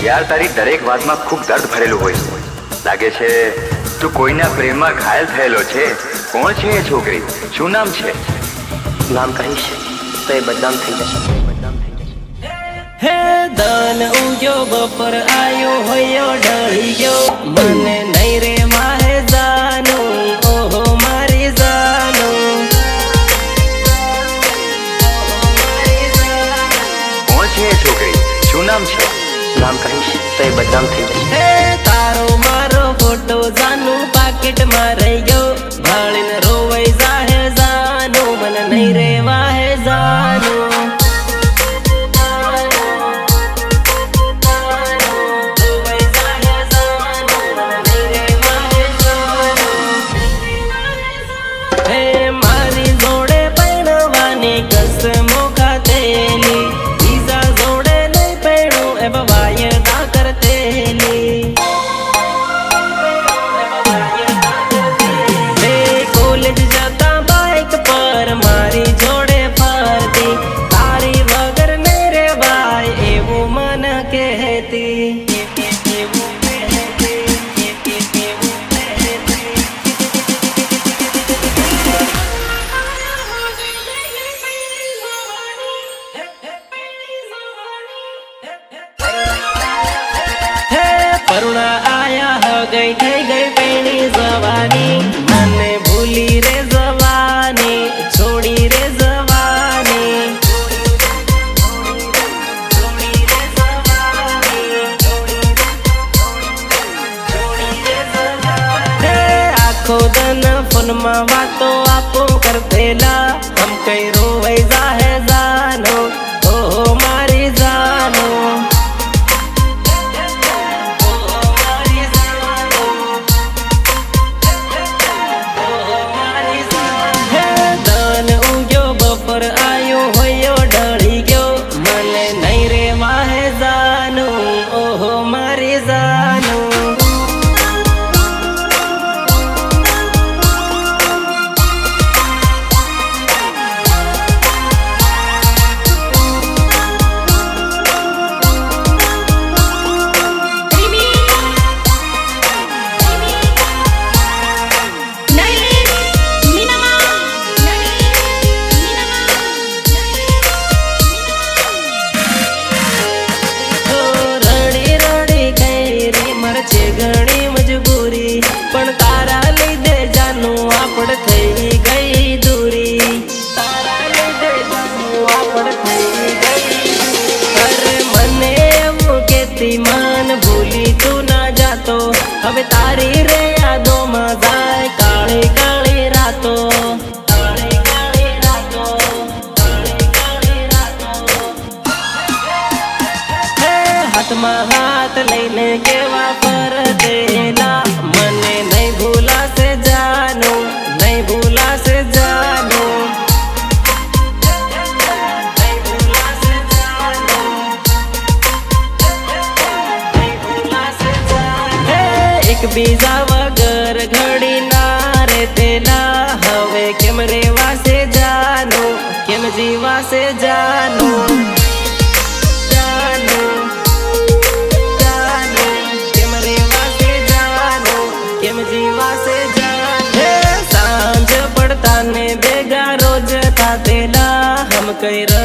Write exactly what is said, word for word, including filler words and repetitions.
यार तारी दरेक बात में खूब दर्द भरेलू होय लागे छे। तू कोईना प्रेम में घायल थयेलो छे। कोण छे ए छोकरी? शुं नाम छे? नाम कहीश तो बदनाम थई जशे। हे दान उग्यो बपर आयो होयो ढળી गयो મને નહીં રે માહે જાનો ઓહો મારી જાનો કોણ છે એ છોકરી? શું નામ છે? नाम कहीश तो बदनाम थई जशे। हे तारो मारो फोटो जानू पाकिट में रही गयो भाळीन रोवई जाहे जानो મને નહીં રે વાહે જાનો करुणा आया हो गई थई गई पेणी जवानी मने भूली रे जवानी छोड़ी रे जवानी आखो दन फोन में वातो आपो करतेला हम कई रोवई जाहे जानो ओहो मारी जानो घणी मजबूरी पण तारा लीधे जानू आपड़ थई गई दूरी तारा लीधे जानू आपड़ थई गई अरे मने एवं केती मन भूली तू ना जातो हवे तारी रे यादों में जाए काली काली रातो काली काली रातो काली काली रातो हे हाथ में हाथ लईने केवा पर देला मने नहीं भूला से जानो नहीं भूला से जानो नहीं भूला से जानो नहीं भूला से जानो हे एक बीजा वगर घड़ी ना रे तेला हवे केम रेवा से जानो केम जीवा से जानो सांझ पड़ता ने बेगा रोज था तेला हम कई